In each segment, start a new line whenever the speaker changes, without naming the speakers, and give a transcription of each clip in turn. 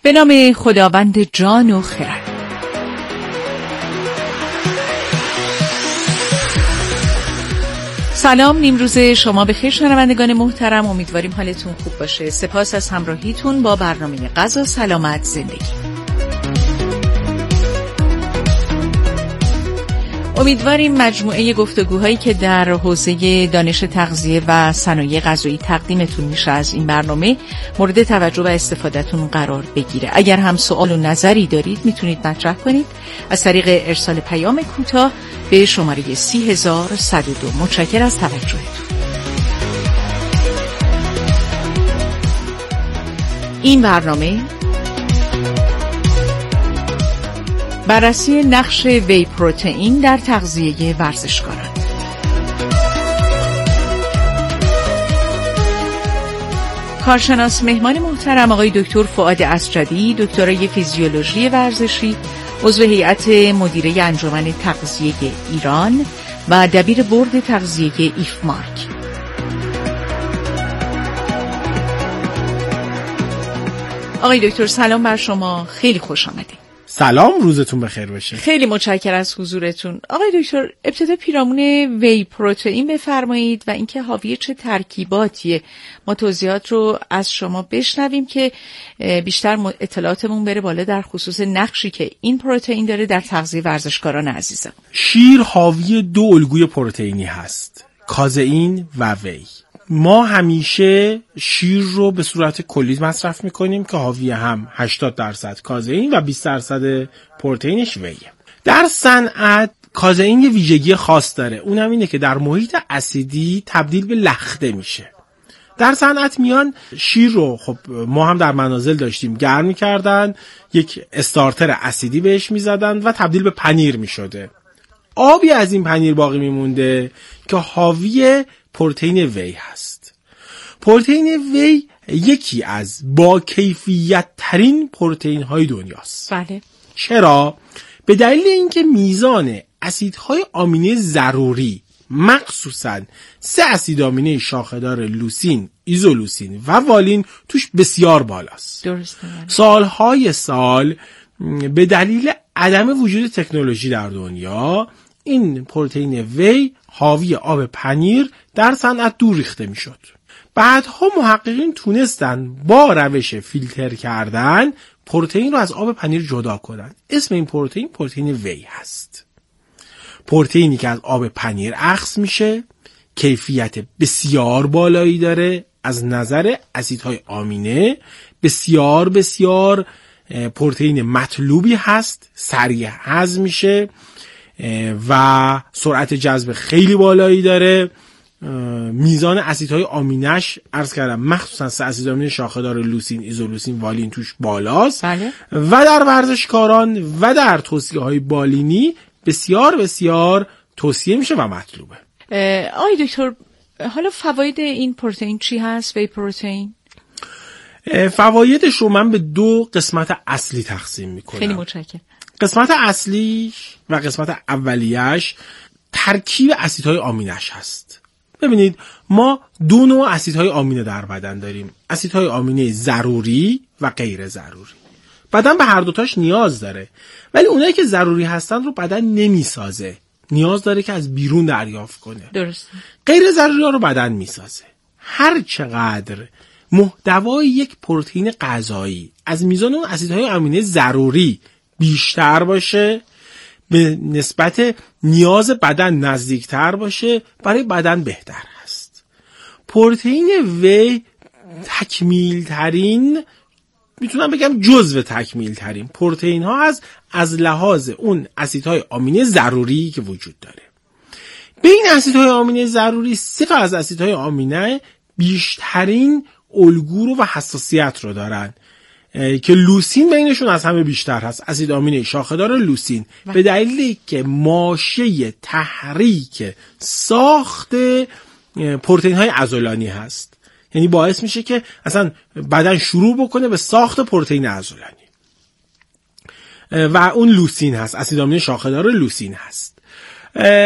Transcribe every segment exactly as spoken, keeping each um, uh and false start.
به نام خداوند جان و خرد. سلام، نیمروز شما بخیر شنوندگان محترم، امیدواریم حالتون خوب باشه. سپاس از همراهیتون با برنامه غذا سلامت زندگی. امیدواریم مجموعه گفتگوهایی که در حوزه دانش تغذیه و صنایع غذایی تقدیمتون میشه از این برنامه مورد توجه و استفادهتون قرار بگیره. اگر هم سوال و نظری دارید میتونید مطرح کنید از طریق ارسال پیام کوتاه به شماره سی هزار و صد و دو. متشکرم از توجهتون. این برنامه بررسی نقش وی پروتئین در تغذیه ورزشکاران. کارشناس مهمان محترم آقای دکتر فؤاد اسجدی، دکترای فیزیولوژی ورزشی، عضو هیئت مدیره انجمن تغذیه ایران و دبیر بورد تغذیه ایفمارک. آقای دکتر سلام بر شما، خیلی خوش آمدید.
سلام، روزتون بخیر باشه.
خیلی متشکرم از حضورتون. آقای دکتر، ابتدا پیرامون وی پروتئین بفرمایید و اینکه حاوی چه ترکیباتیه. ما توضیحات رو از شما بشنویم که بیشتر اطلاعاتمون بره بالا در خصوص نقشی که این پروتئین داره در تغذیه ورزشکاران عزیزم.
شیر حاوی دو الگوی پروتئینی هست، کازئین و وی. ما همیشه شیر رو به صورت کلی مصرف میکنیم که حاوی هم هشتاد درصد کازئین و بیست درصد پروتئینش ویه. در صنعت کازئین یه ویژگی خاص داره، اونم اینه که در محیط اسیدی تبدیل به لخته میشه. در صنعت میان شیر رو، خب ما هم در منازل داشتیم، گرم میکردن، یک استارتر اسیدی بهش میزدن و تبدیل به پنیر میشده. آبی از این پنیر باقی میمونده که حاوی پروتئین وی هست. پروتئین وی یکی از با کیفیت ترین پروتئین های دنیاست.
بله.
چرا؟ به دلیل اینکه میزان اسیدهای آمینه ضروری، مخصوصاً سه اسید آمینه شاخه‌دار لوسین، ایزولوسین و والین توش بسیار بالاست.
درسته.
سالهای سال به دلیل عدم وجود تکنولوژی در دنیا این پروتئین وی حاوی آب پنیر در صنعت دور ریخته میشد. بعدها محققین تونستن با روش فیلتر کردن پروتئین رو از آب پنیر جدا کنن. اسم این پروتئین پروتئین وی هست. پروتئینی که از آب پنیر اخذ میشه، کیفیت بسیار بالایی داره از نظر اسیدهای آمینه، بسیار بسیار پروتئین مطلوبی هست، سریع هضم میشه و سرعت جذب خیلی بالایی داره. میزان اسیدهای آمینش عرض کردم مخصوصا سه اسید آمینه شاخه‌دار لوسین، ایزولوسین، والین توش بالاست.
بله.
و در ورزشکاران و در توصیه‌های بالینی بسیار بسیار توصیه میشه و مطلوبه.
آقای دکتر، حالا فواید این پروتئین چی هست، وی پروتئین؟
فوایدش رو من به دو قسمت اصلی تقسیم میکنم.
خیلی متشکرم.
قسمت اصلیش و قسمت اولیش ترکیب اسیدهای آمینش هست. ببینید، ما دو نوع اسیدهای آمینه در بدن داریم، اسیدهای آمینه ضروری و غیر ضروری. بدن به هر دوتاش نیاز داره، ولی اونایی که ضروری هستن رو بدن نمیسازه، نیاز داره که از بیرون دریافت کنه.
درسته.
غیر ضروری ها رو بدن میسازه. هر چقدر محتوای یک پروتئین غذایی از میزان اون اسیدهای آمینه ضروری بیشتر باشه، به نسبت نیاز بدن نزدیکتر باشه، برای بدن بهتر هست. پروتئین وی تکمیل ترین، میتونم بگم جزو تکمیل ترین پروتئین ها از از لحاظ اون اسیدهای آمینه ضروری که وجود داره. به این اسیدهای آمینه ضروری سه تا از اسیدهای آمینه بیشترین الگو رو و حساسیت رو دارن که لوسین بینشون از همه بیشتر هست، اسید آمینه شاخه‌دار لوسین، به دلیلی که ماشه تحریک ساخت پروتئین های عضلانی هست. یعنی باعث میشه که اصلا بدن شروع بکنه به ساخت پروتئین عضلانی و اون لوسین هست، اسید آمینه شاخه‌دار لوسین هست.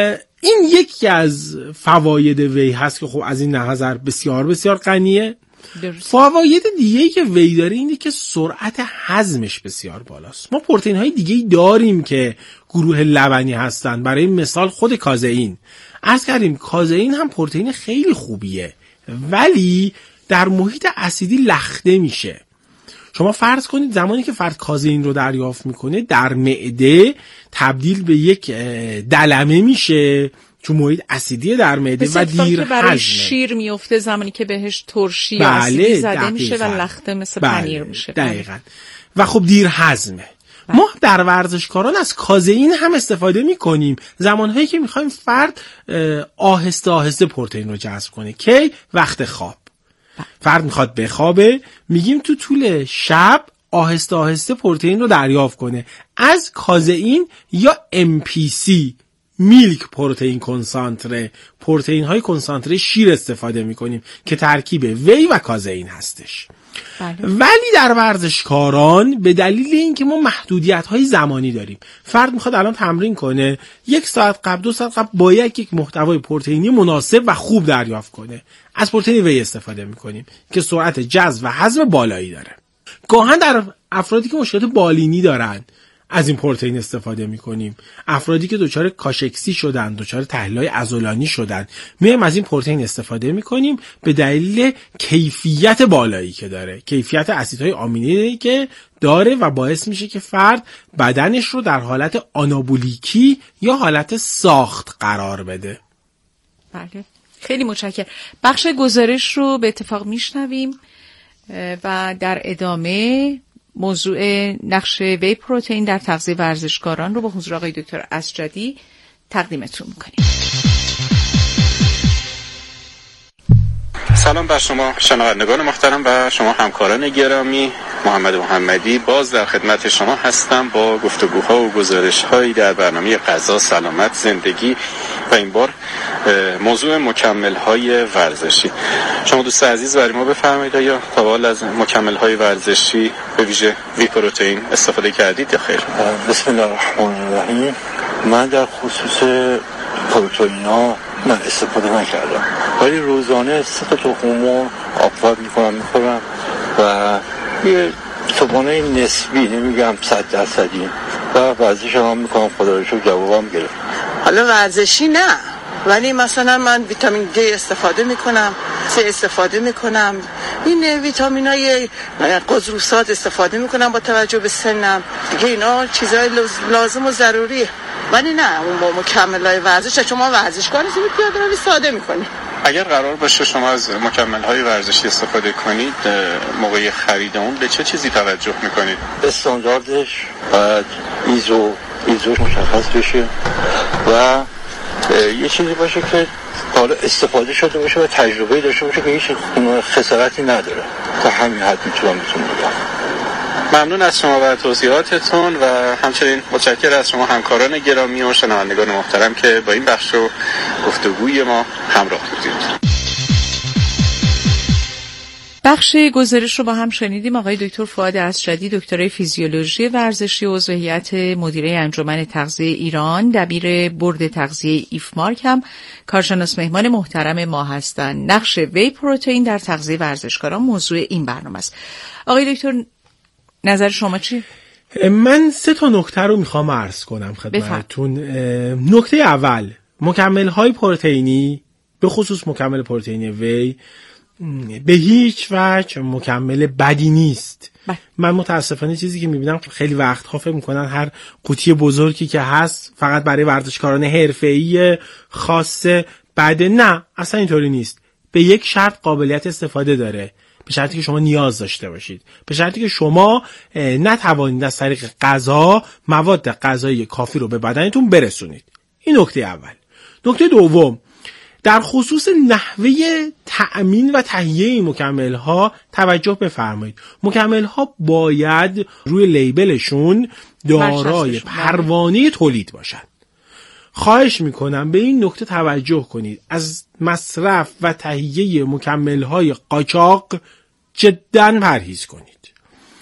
این یکی از فواید وی هست که خب از این نظر بسیار بسیار غنیه. فواید دیگه‌ای که وی داره اینه که سرعت هضمش بسیار بالاست. ما پروتئین های دیگه‌ای داریم که گروه لبنی هستن، برای مثال خود کازئین. عرض کردیم کازئین هم پروتئین خیلی خوبیه ولی در محیط اسیدی لخته میشه. شما فرض کنید زمانی که فرد کازئین رو دریافت میکنه در معده تبدیل به یک دلمه میشه چون محیط اسیدی در معده و دیر هضمه. برای
شیر میفته زمانی که بهش ترشی یا اسیدی زده میشه و لخته مثل بله پنیر میشه.
دقیقاً. و خب دیر هضمه. بله. ما در ورزشکاران از کازئین هم استفاده میکنیم زمانهایی که میخوایم فرد آهسته آهسته پروتئین رو جذب کنه. کی؟ وقت خواب. بله. فرد میخواد بخوابه، میگیم تو طول شب آهسته آهسته پروتئین رو دریافت کنه. از کازئین یا ام پی سی میلک پروتئین کنسانتره، پروتئین های کنسانتره شیر استفاده میکنیم که ترکیب وی و کازئین هستش. بله. ولی در ورزشکاران به دلیل اینکه ما محدودیت های زمانی داریم، فرد میخواد الان تمرین کنه، یک ساعت قبل دو ساعت قبل باید یک محتوای پروتئینی مناسب و خوب دریافت کنه. از پروتئین وی استفاده میکنیم که سرعت جذب و هضم بالایی داره. گاهن در افرادی که مشکلات بالینی دارن از این پروتئین استفاده میکنیم. افرادی که دچار کاشکسی شدن، دچار تحلیل‌های عضلانی شدن، میایم از این پروتئین استفاده میکنیم به دلیل کیفیت بالایی که داره، کیفیت اسیدهای آمینه‌ای که داره و باعث میشه که فرد بدنش رو در حالت آنابولیکی یا حالت ساخت قرار بده.
بله، خیلی متشکرم. بخش گزارش رو به اتفاق میشنویم و در ادامه موضوع نقش وی پروتئین در تغذیه ورزشکاران رو با حضور آقای دکتر اسجدی تقدیمتون میکنیم.
سلام بر شما شنوندگان محترم و شما همکاران گرامی. محمد محمدی باز در خدمت شما هستم با گفتگوها و گزارش‌هایی در برنامه غذا، سلامت، زندگی و این بار موضوع مکمل‌های ورزشی. شما دوست عزیز برای ما بفرمایید یا تا حال از مکمل‌های ورزشی به ویژه وی پروتئین استفاده کردید یا خیر؟
بسم الله الرحمن الرحیم. من در خصوص پروتئینا من استفاده نکردم ولی روزانه سه تا تخم‌مرغ آب‌ور می‌کنم می‌خورم و یه صبحانه نسبی، نمیگم صد درصدی، و ورزش هم می‌کنم. خدا رو شکر جوابم گرفت.
حالا ورزشی نه ولی مثلا من ویتامین دی استفاده می‌کنم، سه استفاده می‌کنم، این ویتامینای قزروسات استفاده می‌کنم با توجه به سنم دیگه. اینا چیزای لازم و ضروریه ولی نه اون با مکمل‌های ورزش. شما ورزشکار هستید پیاده روی ساده می‌کنید.
اگر قرار باشه شما از مکمل‌های ورزشی استفاده کنید، موقع خرید اون به چه چیزی توجه می‌کنید؟
استانداردش و ایزو ایزوش مشخص بشه و یه چیزی باشه که حالا استفاده شده باشه و تجربه داشته باشه که هیچ خسارتی نداره. تا همین حد میتونم بهتون بگم.
ممنون از شما و توضیحاتتون و همچنین متشکرم از شما همکاران گرامی و شنوندگان محترم که با این بخش و گفتگوی ما همراه بودید.
بخش گزارش رو با هم شنیدیم. آقای دکتر فؤاد اسجدی، دکترای فیزیولوژی ورزشی، عضو هیئت مدیره انجمن تغذیه ایران، دبیر بورد تغذیه ایفمارک هم کارشناس مهمان محترم ما هستند. نقش وی پروتئین در تغذیه ورزشکاران موضوع این برنامه است. آقای دکتر نظر شما چی؟
من سه تا نکته رو میخوام عرض کنم خدمتتون. نکته اول، مکمل‌های پروتئینی به خصوص مکمل پروتئینی وی به هیچ وجه مکمل بدی نیست. بله. من متاسفانه چیزی که میبینم خیلی وقتها فکر میکنن هر قوطی بزرگی که هست فقط برای ورزشکاران حرفه‌ای خاصه بده. نه، اصلا اینطوری نیست. به یک شرط قابلیت استفاده داره، به شرطی که شما نیاز داشته باشید، به شرطی که شما نتوانید از طریق غذا مواد غذایی کافی رو به بدنتون برسونید. این نکته اول. نکته دوم، در خصوص نحوه تأمین و تهیه این مکمل‌ها توجه بفرمایید. مکمل‌ها باید روی لیبلشون دارای پروانه تولید باشن. خواهش میکنم به این نکته توجه کنید. از مصرف و تهیه مکمل‌های قاچاق جداً پرهیز کنید.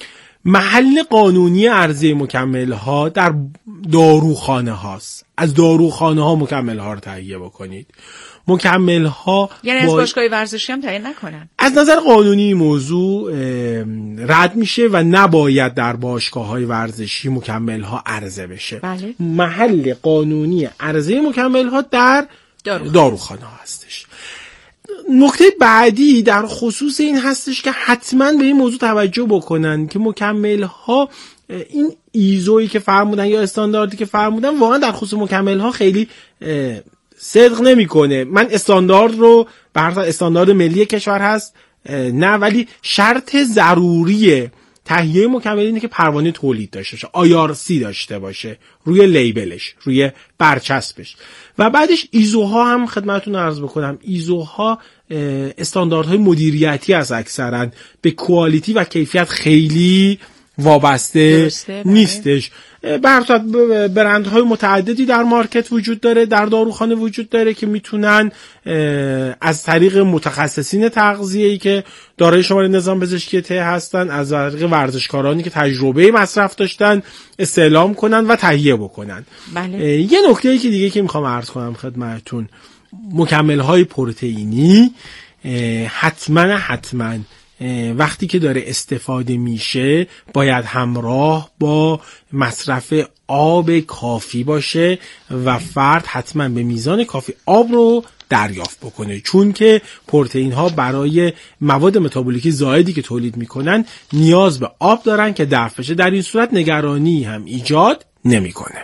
محل قانونی عرضه مکمل ها در داروخانه هاست. از داروخانه ها مکمل ها رو تهیه بکنید. مکمل ها
یعنی از باشگاه ورزشی هم تهیه نکنن.
از نظر قانونی موضوع رد میشه و نباید در باشگاه های ورزشی مکمل ها عرضه بشه.
بله.
محل قانونی عرضه مکمل ها در داروخانه, داروخانه ها هستش. نکته بعدی در خصوص این هستش که حتما به این موضوع توجه بکنن که مکمل ها این ایزویی که فرمودن یا استانداردی که فرمودن واقعا در خصوص مکمل ها خیلی صدق نمیکنه. من استاندارد رو به هر حال استاندارد ملی کشور هست نه، ولی شرط ضروری تهیه مکمل اینه که پروانه تولید داشته باشه، آی آر سی داشته باشه روی لیبلش، روی برچسبش. و بعدش ایزوها هم خدمتتون عرض بکنم، ایزوها استانداردهای مدیریتی هست، اکثرا به کوالیتی و کیفیت خیلی وابسته نیستش. به هر صورت برندهای متعددی در مارکت وجود داره، در داروخانه وجود داره که میتونن از طریق متخصصین تغذیه‌ای که دارای شماره نظام پزشکی ته هستن، از طریق ورزشکارانی که تجربه مصرف داشتن استعلام کنن و تهیه بکنن.
بله.
یه نکته‌ای که دیگه که میخوام عرض کنم خدمتتون، مکمل‌های پروتئینی حتما حتما وقتی که داره استفاده میشه باید همراه با مصرف آب کافی باشه و فرد حتما به میزان کافی آب رو دریافت بکنه، چون که پروتئین ها برای مواد متابولیکی زائدی که تولید میکنن نیاز به آب دارن که دفع بشه. در این صورت نگرانی هم ایجاد نمیکنه.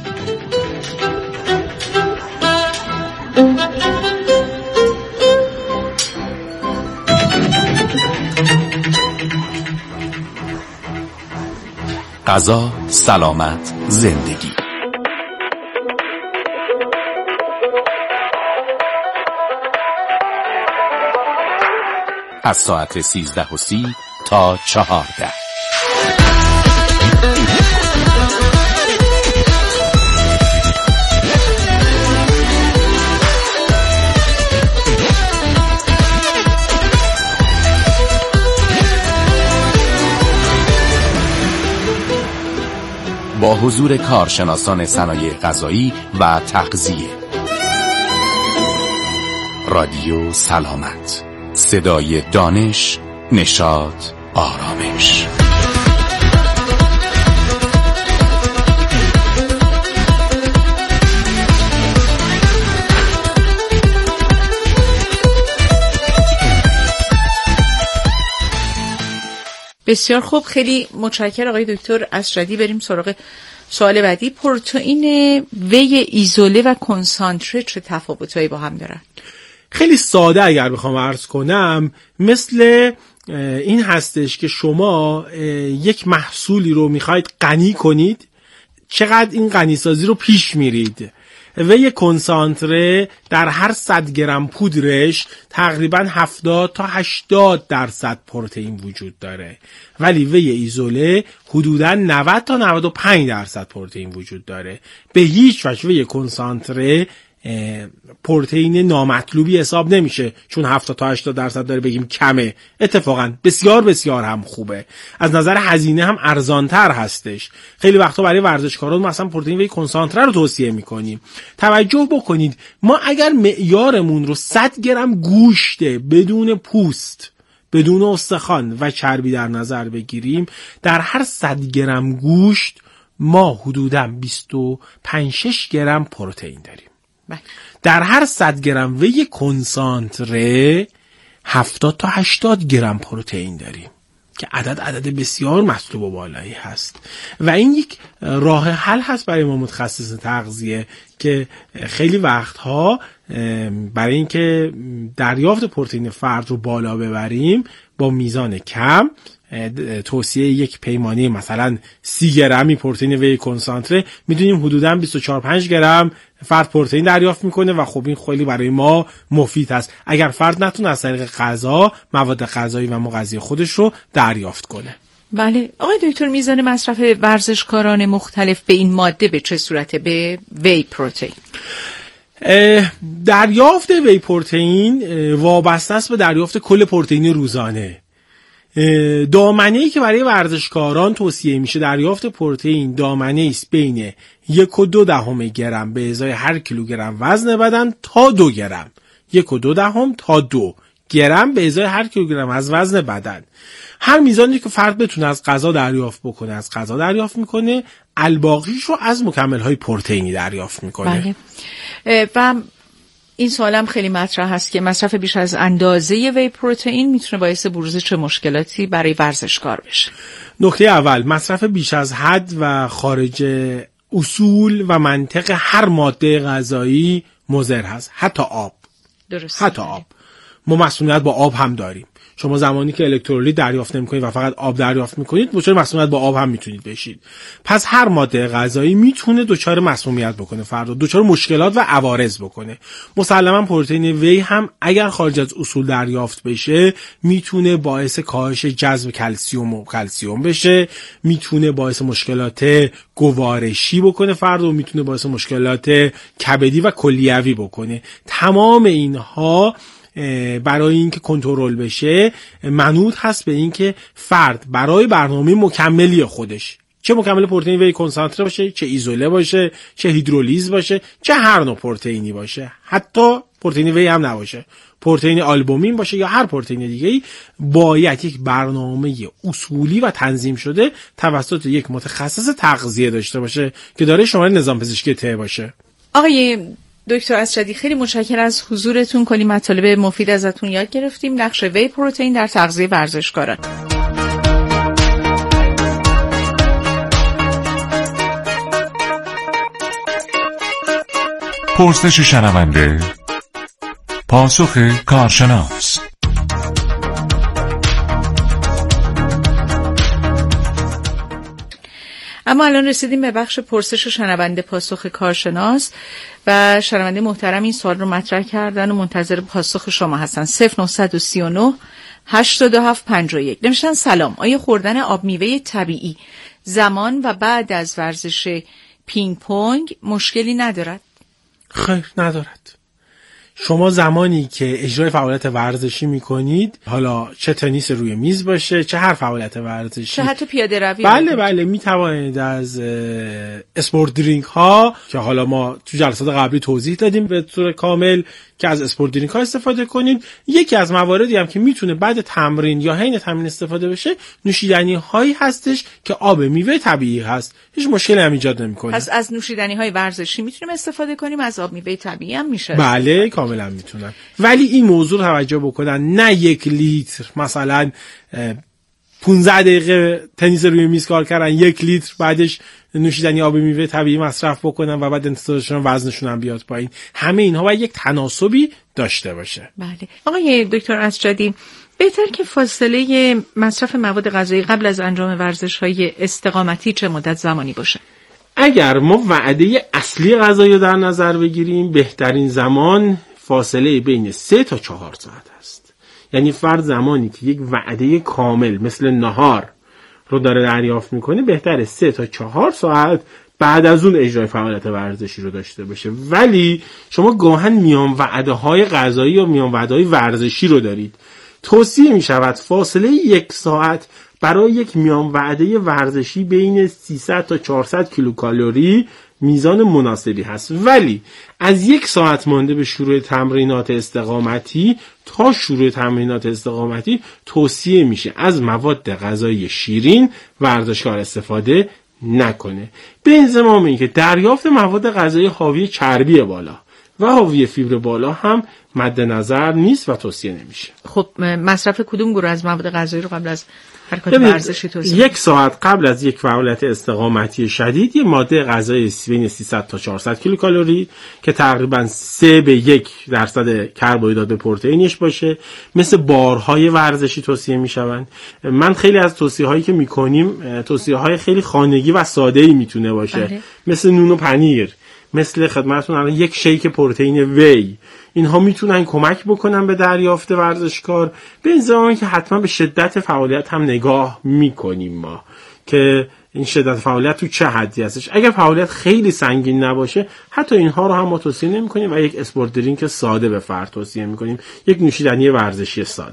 غذا، سلامت، زندگی. از ساعت سیزده و سی تا چهارده. با حضور کارشناسان صنایع غذایی و تغذیه. رادیو سلامت، صدای دانش، نشاط، آرامش.
بسیار خوب، خیلی متشکرم آقای دکتر اسجدی. بریم سراغ سوال بعدی. پروتئین وی ایزوله و کنسانتره چه تفاوتایی با هم دارن؟
خیلی ساده اگر بخوام عرض کنم، مثل این هستش که شما یک محصولی رو میخواید غنی کنید، چقدر این غنی سازی رو پیش میرید. وی کنسانتره در هر صد گرم پودرش تقریبا هفتاد تا هشتاد درصد پروتئین وجود داره، ولی وی ایزوله حدوداً نود تا نود و پنج درصد پروتئین وجود داره. به هیچ وجه وی کنسانتره پروتئین نامطلوبی حساب نمیشه، چون هفتاد تا هشتاد درصد داره بگیم کمه. اتفاقا بسیار بسیار هم خوبه، از نظر هزینه هم ارزانتر هستش. خیلی وقتا برای ورزشکاران مثلا پروتئین وی کنسانتره رو توصیه میکنیم. توجه بکنید، ما اگر معیارمون رو صد گرم گوشت بدون پوست، بدون استخوان و چربی در نظر بگیریم، در هر صد گرم گوشت ما حدوداً بیست و پنج شش گرم پروتئین داریم. در هر صد گرم وی کنسانتره هفتاد تا هشتاد گرم پروتئین داریم که عدد عدد بسیار مطلوب و بالایی هست و این یک راه حل هست برای ما متخصص تغذیه که خیلی وقتها برای اینکه دریافت پروتئین فرد رو بالا ببریم با میزان کم توصیه یک پیمانه مثلا سی گرمی پروتئین وی کنسانتره میدونیم حدوداً بیست و چهار پنج گرم فرد پروتئین دریافت میکنه و خب این خیلی برای ما مفید هست اگر فرد نتونه از طریق غذا مواد غذایی و مغذی خودش رو دریافت کنه.
بله آقای دکتر، میزان مصرف ورزشکاران مختلف به این ماده به چه صورته، به وی پروتئین؟
دریافت وی پروتئین وابسته است به دریافت کل پروتئین روزانه. دامنه‌ای که برای ورزشکاران توصیه میشه دریافت پروتئین دامنه‌ای است بین یک و دو دهم گرم به ازای هر کیلوگرم وزن بدن تا دو گرم. یک و دو دهم تا دو گرم به ازای هر کیلوگرم از وزن بدن. هر میزانی که فرد بتونه از غذا دریافت بکنه از غذا دریافت میکنه، الباقیش رو از مکمل‌های پروتئینی دریافت میکنه.
بله. و این سوالم خیلی مطرح هست که مصرف بیش از اندازه وی پروتئین میتونه باعث بروز چه مشکلاتی برای ورزشکار بشه؟
نکته اول، مصرف بیش از حد و خارج اصول و منطق هر ماده غذایی مضر هست، حتی آب.
درست.
حتی آب. ما مسئولیت با آب هم داریم. شما زمانی که الکترولیت دریافت نمی‌کنید و فقط آب دریافت می‌کنید، دچار مسمومیت با آب هم میتونید بشید. پس هر ماده غذایی میتونه دچار مسمومیت بکنه، فردا دچار مشکلات و عوارض بکنه. مسلماً پروتئین وی هم اگر خارج از اصول دریافت بشه، میتونه باعث کاهش جذب کلسیم و کلسیم بشه، میتونه باعث مشکلات گوارشی بکنه فردا و میتونه باعث مشکلات کبدی و کلیوی بکنه. تمام اینها برای اینکه کنترل بشه منوط هست به اینکه فرد برای برنامه مکملی خودش، چه مکمل پروتئین وی کنسانتره باشه، چه ایزوله باشه، چه هیدرولیز باشه، چه هر نوع پروتئینی باشه، حتی پروتئین وی هم نباشه، پروتئین آلبومین باشه یا هر پروتئین دیگه‌ای، باید یک برنامه اصولی و تنظیم شده توسط یک متخصص تغذیه داشته باشه که داره شماره نظام پزشکی ته باشه.
آقای دکتر اسجدی خیلی متشکرم از حضورتون، کلی مطالب مفید ازتون یاد گرفتیم. نقش وی پروتئین در تغذیه ورزشکاران.
پرسش شنونده، پاسخ کارشناس.
اما الان رسیدیم به بخش پرسش شنونده پاسخ کارشناس و شنونده محترم این سوال رو مطرح کردن و منتظر پاسخ شما هستن. صفر نه سه نه هشتاد و هفت پنجاه و یک نوشتن سلام، آیا خوردن آب میوه طبیعی زمان و بعد از ورزش پینگ پونگ مشکلی ندارد؟
خیر، ندارد. شما زمانی که اجرای فعالیت ورزشی میکنید، حالا چه تنیس روی میز باشه، چه هر فعالیت ورزشی،
چه حتی پیاده روی،
بله بله میتوانید از اسپورت درینک ها که حالا ما تو جلسات قبلی توضیح دادیم به طور کامل که از اسپورت درینک ها استفاده کنید. یکی از مواردی هم که میتونه بعد تمرین یا حین تمرین استفاده بشه، نوشیدنی هایی هستش که آب میوه طبیعی هست، هیچ مشکلی هم ایجاد نمیکنه.
پس از نوشیدنی های ورزشی میتونیم استفاده کنیم، از آب میوه طبیعی هم میشه.
بله کاملا میتونن، ولی این موضوع توجه بکنن، نه یک لیتر مثلا پانزده دقیقه تنیس روی میز کار کردن، یک لیتر بعدش نوشیدنی آب میوه طبیعی مصرف بکنن و بعد انتظارشون وزنشون هم بیاد پایین. همه اینها باید یک تناسبی داشته باشه.
بله. آقای دکتر اسجدی، بهتر که فاصله مصرف مواد غذایی قبل از انجام ورزش‌های استقامتی چه مدت زمانی باشه؟
اگر ما وعده اصلی غذایی رو در نظر بگیریم، بهترین زمان فاصله بین سه تا چهار ساعت است. یعنی فرد زمانی که یک وعده کامل مثل نهار رو داره دریافت میکنه، بهتره سه تا چهار ساعت بعد از اون اجرای فعالیت ورزشی رو داشته باشه. ولی شما گاهن میان وعده های غذایی یا میان وعده های ورزشی رو دارید. توصیه میشود فاصله یک ساعت برای یک میان وعده ورزشی بین سیصد تا چهارصد کیلوکالری میزان مناسبی هست. ولی از یک ساعت مانده به شروع تمرینات استقامتی تا شروع تمرینات استقامتی توصیه میشه از مواد غذایی شیرین ورزشکار استفاده نکنه، به انضمام اینکه دریافت مواد غذایی حاوی چربی بالا و حاوی فیبر بالا هم مد نظر نیست و توصیه نمیشه.
خب مصرف کدوم گروه از مواد غذایی رو قبل از حرکات ورزشی توصیه؟
یک ساعت قبل از یک فعالیت استقامتی شدید یه ماده غذایی بین سیصد تا چهارصد کیلوکالری که تقریبا سه به یک درصد کربوهیدرات به پروتئینش باشه، مثل بارهای ورزشی توصیه میشوند. من خیلی از توصیه هایی که میکنیم توصیه های خیلی خانگی و ساده ای میتونه باشه. بله. مثل نون و پنیر، مثل خدمتتون الان یک شیک پروتئین وی، اینها میتونن کمک بکنن به دریافت ورزشکار. به این زمان که حتما به شدت فعالیت هم نگاه میکنیم ما که این شدت فعالیت تو چه حدی هستش. اگر فعالیت خیلی سنگین نباشه، حتی اینها رو هم ما توصیه نمی‌کنیم و یک اسپورت درینک ساده به فرد توصیه می‌کنیم، یک نوشیدنی ورزشی ساده.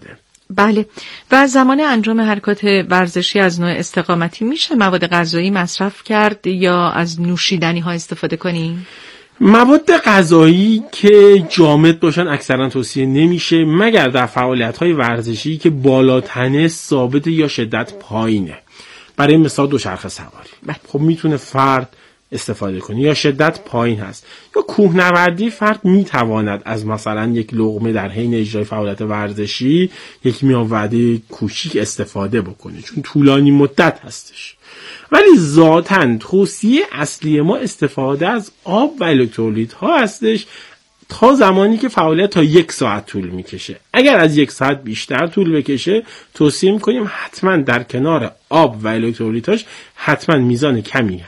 بله. و زمان انجام حرکات ورزشی از نوع استقامتی میشه مواد غذایی مصرف کرد یا از نوشیدنی ها استفاده کنیم؟
مواد غذایی که جامد باشن اکثرا توصیه نمیشه مگر در فعالیت‌های ورزشی که بالاتنه ثابت یا شدت پایینه. برای مثال دوچرخه سواری خب میتونه فرد استفاده کنه یا شدت پایین هست، یا کوهنوردی فرد میتواند از مثلا یک لقمه در حین اجرای فعالیت ورزشی یک میان وعده کوچیک استفاده بکنه چون طولانی مدت هستش. ولی ذاتاً توصیه اصلی ما استفاده از آب و الکترولیت ها هستش تا زمانی که فعالیت تا یک ساعت طول میکشه. اگر از یک ساعت بیشتر طول بکشه توصیه میکنیم حتما در کنار آب و الکترولیتاش حتما میزان کمی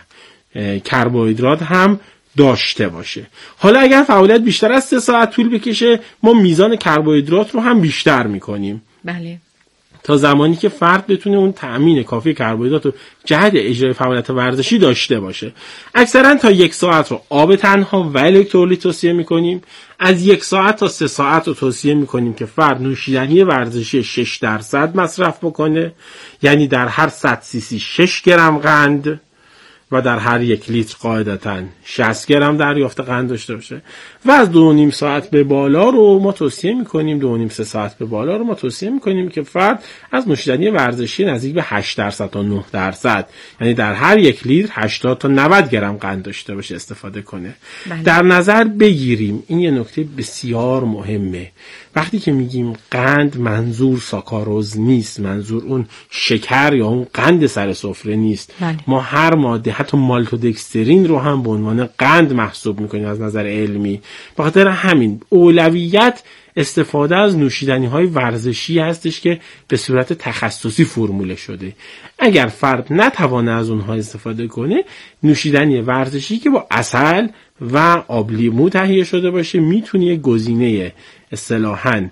کربوهیدرات هم داشته باشه. حالا اگر فعالیت بیشتر از سه ساعت طول بکشه ما میزان کربوهیدرات رو هم بیشتر میکنیم.
بله. تا
زمانی که فرد بتونه اون تأمین کافی کربوهیدرات رو جهت اجرای فعالیت ورزشی داشته باشه. اکثرا تا یک ساعت رو آب تنها و الکترولیت توصیه میکنیم. از یک ساعت تا سه ساعت رو توصیه میکنیم که فرد نوشیدنی ورزشی شش درصد مصرف بکنه، یعنی در هر صد سی سی شش گرم قند و در هر یک لیتر قاعدتاً شصت گرم دریافت قند داشته باشه. و از دو و نیم ساعت به بالا رو ما توصیه میکنیم دو و نیم سه ساعت به بالا رو ما توصیه میکنیم که فرد از نوشیدنی ورزشی نزدیک به هشت درصد تا نه درصد، یعنی در هر یک لیتر هشتاد تا نود گرم قند داشته باشه استفاده کنه. بله. در نظر بگیریم این یه نکته بسیار مهمه، وقتی که میگیم قند منظور ساکاروز نیست، منظور اون شکر یا اون قند سر سفره نیست. بله. ما هر ماده حتی مالتودکسترین رو هم به عنوان قند محسوب میکنیم از نظر علمی. به خاطر همین اولویت استفاده از نوشیدنی های ورزشی هستش که به صورت تخصصی فرموله شده. اگر فرد نتوانه از اونها استفاده کنه، نوشیدنی ورزشی که با عسل و آب لیمو تهیه شده باشه میتونه یک گزینه اصطلاحاً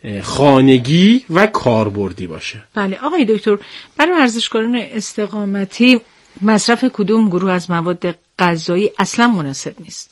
خانگی و کاربردی باشه.
بله آقای دکتر، برای ورزشکاران استقامتی مصرف کدوم گروه از مواد غذایی اصلا مناسب نیست؟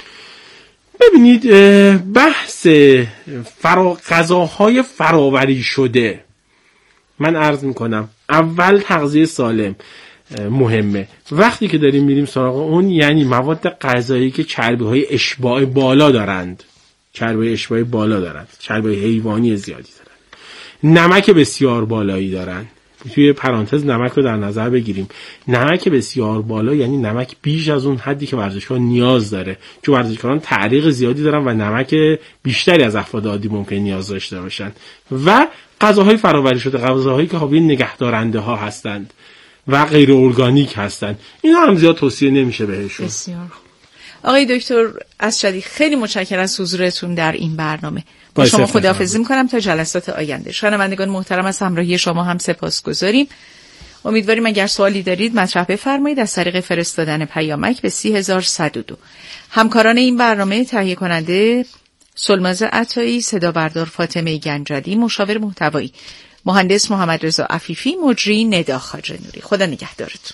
ببینید بحث فرا غذاهای فراوری شده، من عرض میکنم اول تغذیه سالم مهمه. وقتی که داریم میریم سراغ اون یعنی مواد غذایی که چربی‌های اشباع بالا دارند، چربی اشباعی بالا دارند، چربی حیوانی زیادی دارند، نمک بسیار بالایی دارند. توی پرانتز نمک رو در نظر بگیریم. نمک بسیار بالا یعنی نمک بیش از اون حدی که ورزشکار نیاز داره، چون ورزشکاران تعریق زیادی دارن و نمک بیشتری از افراد عادی ممکن نیاز داشته باشن. و غذاهای فراوری شده، غذاهایی که حاوی نگهدارنده ها هستند و غیر ارگانیک هستند، اینا هم زیاد توصیه نمیشه بهشون.
بسیار آقای دکتر اسجدی، خیلی متشکرم از حضورتون در این برنامه. با شما خداحافظی میکنم تا جلسات آینده. شنوندگان محترم از همراهی شما هم سپاسگزاریم. امیدواریم اگر سوالی دارید مطرح بفرمایید از طریق فرستادن پیامک به سی هزار و صد و دو. همکاران این برنامه تهیه کننده سلماز عطایی، صدا بردار فاطمه گنجدی، مشاور محتوایی مهندس محمد رضا عفیفی، مجری ندا خواجه نوری. خدا نگهدارتون.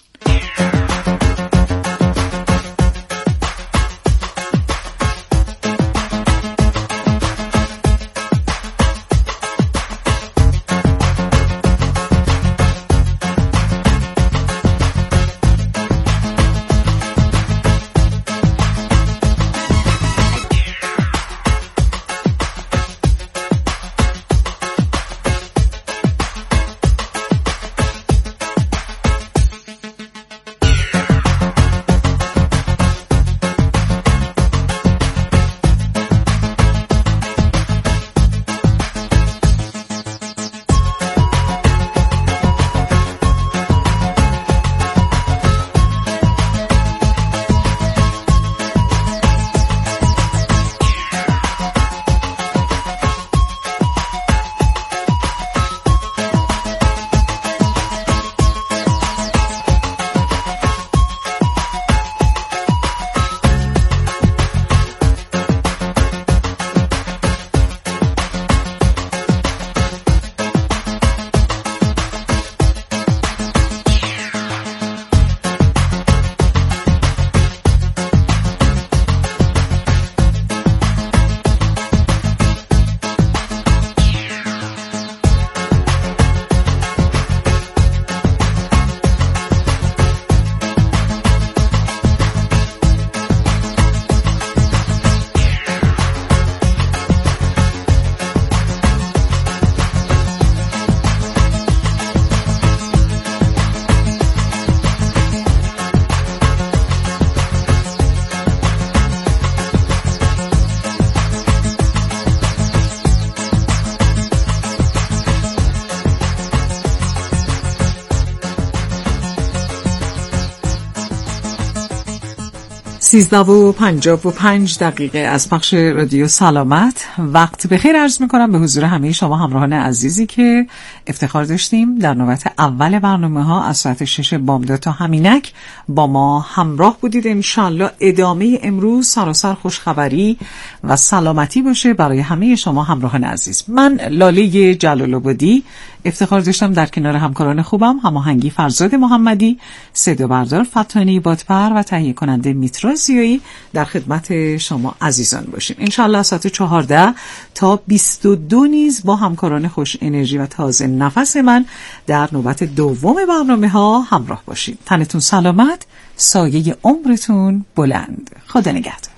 سیزده و پنجاه و پنج دقیقه از پخش رادیو سلامت. وقت بخیر عرض میکنم به حضور همه شما همراهان عزیزی که افتخار داشتیم در نوبت اول برنامه ها از ساعت شش بامداد تا همینک با ما همراه بودید. انشالله ادامه امروز سراسر خوشخبری و سلامتی باشه برای همه شما همراهان عزیز. من لاله جلال‌آبادی افتخار داشتم در کنار همکاران خوبم هماهنگی فرزاد محمدی، صدا بردار فتانی بادپر و تهیه کننده میترا زیایی در خدمت شما عزیزان باشیم. انشالله ساعت چهارده تا بیست و دو نیز با همکاران خوش انرژی و تازه نفس من در نوبت دوم برنامه ها همراه باشید. تنتون سلامت، سایه عمرتون بلند. خدا نگهدار.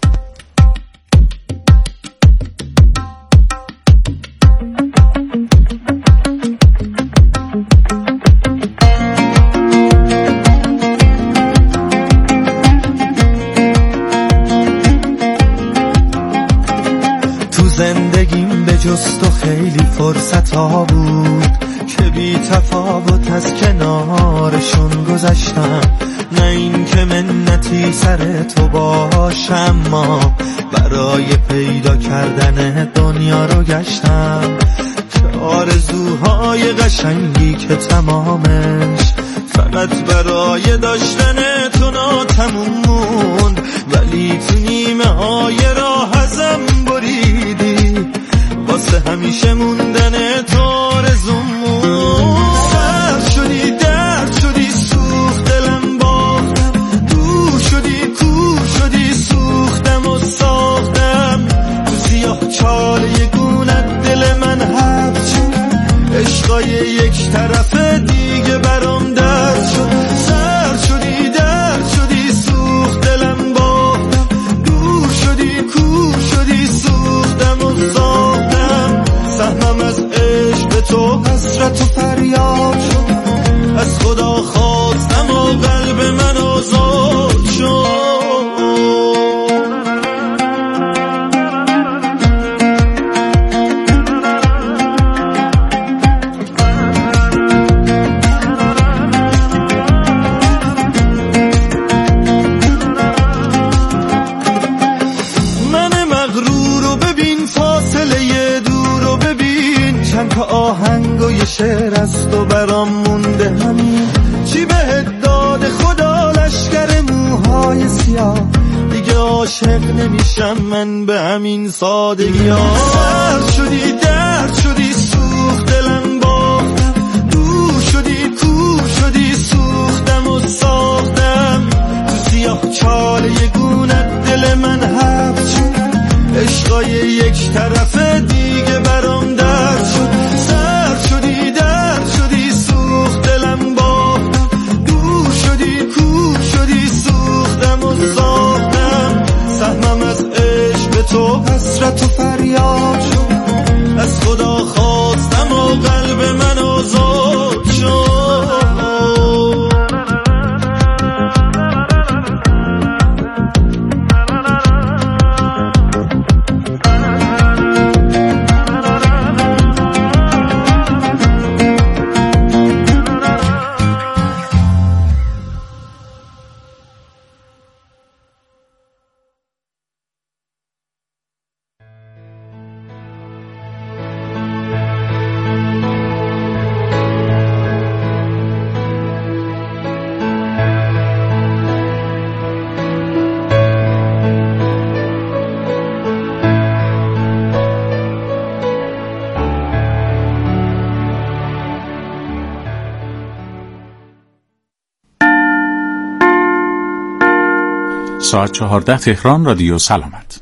زندگیم به جز تو خیلی فرصت ها بود که بی تفاوت از کنارشون گذشتم. نه این که منتی سر تو باشم، ما برای پیدا کردن دنیا رو گشتم. چه آرزوهای قشنگی که تمامش فقط برای داشتن تو ناتموم موند، ولی تو نیمه های راه ازم بریدی واسه همیشه موندن تو آرزومون. سرد شدی، درد شدی، سوخت دلم باختم، دور شدی، کور شدی، سوختم و ساختم. تو سیاه چاله گونت دل من حبس شد، عشقای یک طرفه دیگه برام درد شد. سرد شدی، درد شدی، سوخت دلم باختم، دور شدی، کور شدی، سوختم و ساختم. سهمم از عشق به تو حسرت و فریاد شد، از خدا خواستم و قلب من آزاد شد. آهنگ و یه شعر از تو برام مونده، همین چی بهت داده خدا لشکر موهای سیاه. دیگه عاشق نمیشم من به همین سادگی ها. سرد شدی، درد شدی، سوخت دلم باختم، دور شدی، کور شدی، سوختم و ساختم. تو سیاه چاله گونت دل من حبس شد، عشقای یک طرفه دیگه برام درد شد. سرد شدی، درد شدی، سوخت دلم باختم، دور شدی، کور شدی، سوختم و ساختم. سهمم از عشق به تو حسرت و فریاد شد، از خدا خواستم و قلب من آزاد شد.
ساعت چهارده تهران، رادیو سلامت.